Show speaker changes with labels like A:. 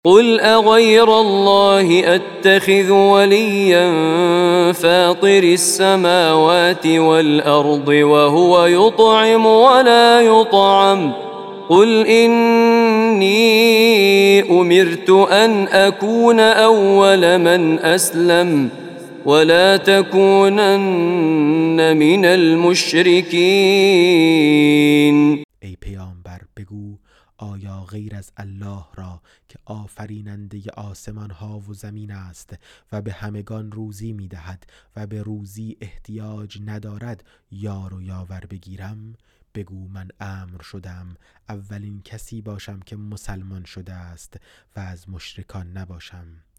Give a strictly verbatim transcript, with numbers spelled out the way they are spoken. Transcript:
A: قل أغير الله أتخذ وليا فاطر السماوات والأرض وهو يطعم ولا يطعم قل إني أمرت أن أكون أول من أسلم ولا تكونن من المشركين.
B: ای پیامبر بگو آیا غیر از الله را که آفریننده آسمان ها و زمین است و به همگان روزی می دهد و به روزی احتیاج ندارد یار و یاور بگیرم؟ بگو من امر شدم اولین کسی باشم که مسلمان شده است و از مشرکان نباشم.